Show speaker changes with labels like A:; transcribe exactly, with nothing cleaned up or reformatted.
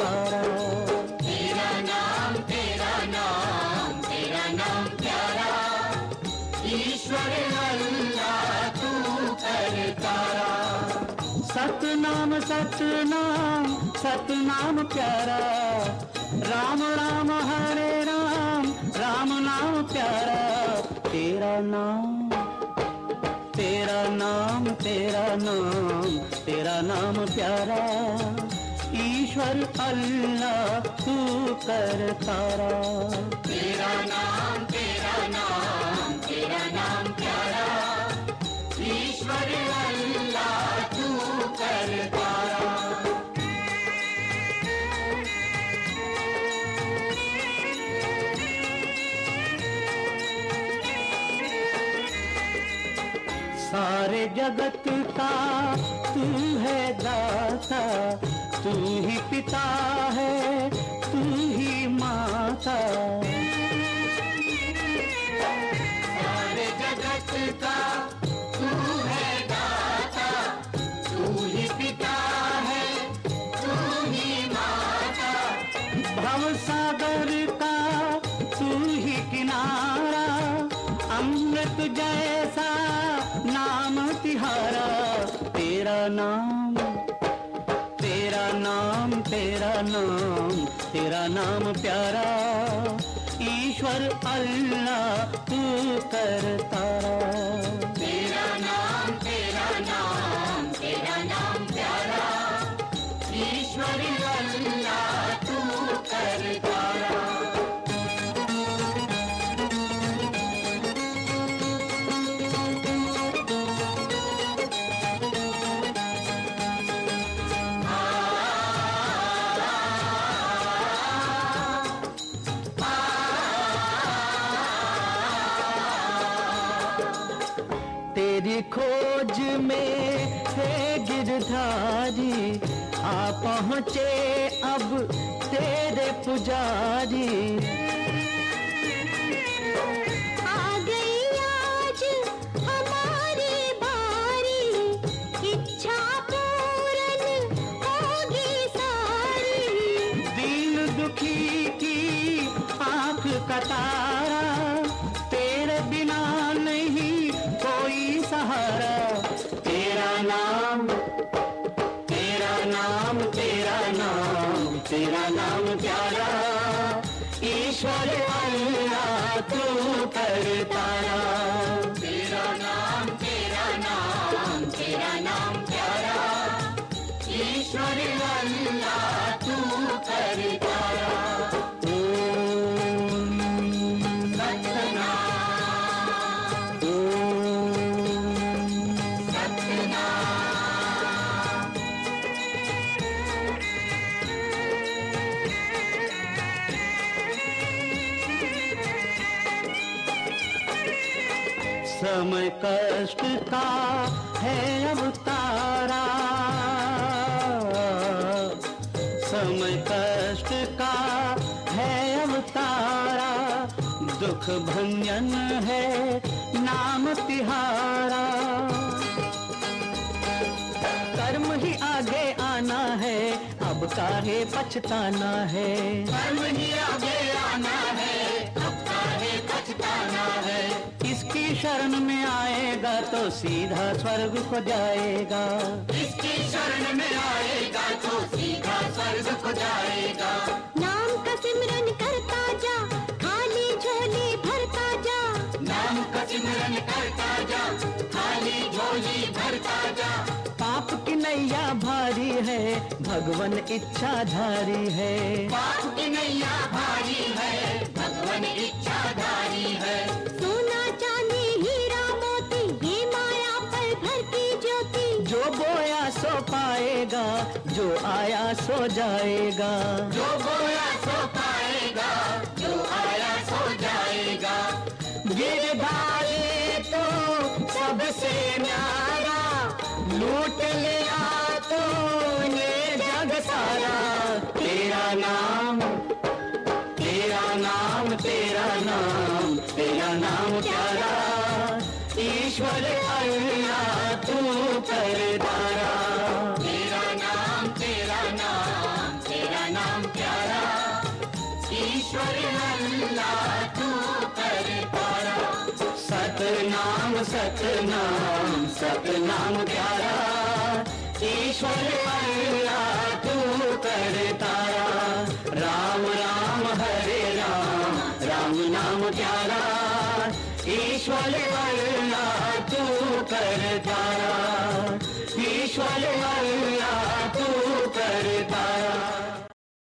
A: तारा।
B: तेरा नाम तेरा नाम तेरा नाम प्यारा, ईश्वर अल्लाह तू करतारा।
A: सतनाम सतनाम सतनाम प्यारा, राम राम हरे राम राम नाम प्यारा। तेरा नाम तेरा नाम तेरा नाम तेरा नाम प्यारा, ईश्वर अल्लाह तू करतारा।
B: तेरा नाम तेरा नाम तेरा नाम प्यारा, ईश्वर अल्लाह तू करतारा।
A: सारे जगत का तू है दाता, तू ही पिता है तू ही माता।
B: सारे जगत का तू है दाता, तू ही पिता है तू ही माता।
A: भव सागर का तू ही किनारा, अमृत जैसा नाम तिहारा। तेरा नाम तेरा नाम तेरा नाम तेरा नाम प्यारा, ईश्वर अल्लाह तू करतारा।
B: तेरा नाम तेरा नाम तेरा नाम प्यारा, ईश्वर अल्लाह तू करतारा।
A: तेरी खोज में है गिरधारी, आ पहुँचे अब तेरे पुजारी।
C: आ गई आज हमारी बारी, इच्छा पूरन होगी सारी।
A: दीन दुखी की आंख का तारा, तेरे बिना नहीं कोई सहारा। तेरा नाम तेरा नाम तेरा नाम तेरा नाम प्यारा, ईश्वर अल्लाह तू करतारा।
B: तेरा नाम तेरा नाम तेरा नाम प्यारा, ईश्वर अल्लाह तू करतारा।
A: ओम
B: सतनाम
A: समय कष्ट का है अवतारा, समय कष्ट का है अवतारा। दुख भंजन है नाम तिहारा, कर्म ही आगे आना है अब काहे पछताना है।
B: कर्म ही आगे आना है अब काहे पछताना है।
A: इसकी शरण में आएगा तो सीधा स्वर्ग को जाएगा,
B: इसकी शरण में आएगा तो सीधा स्वर्ग को जाएगा।
C: नाम का सिमरन करता जा, खाली झोली भरता जा।
B: नाम का सिमरन करता जा, खाली झोली भरता जा।
A: पाप की नैया भारी है भगवन इच्छाधारी है।
B: पाप की नैया भारी है भगवन इच्छाधारी है।
C: सोना चांदी हीरा मोती ये माया पर भरती ज्योति।
A: जो बोया सो पाएगा, जो आया सो जाएगा।
B: जो बोया सो पाएगा, जो आया सो जाएगा।
A: गिरधारी तो सबसे न्यारा, लूट लिया तो ये जग सारा। तेरा नाम तेरा नाम तेरा नाम तेरा नाम प्यारा, ईश्वर अल्लाह तू करतारा।
B: तेरा नाम तेरा नाम तेरा नाम नाम सतनाम सतनाम प्यारा, ईश्वर अल्लाह तू कर तारा। राम राम हरे राम, राम नाम प्यारा, ईश्वर अल्लाह तू कर तारा, ईश्वर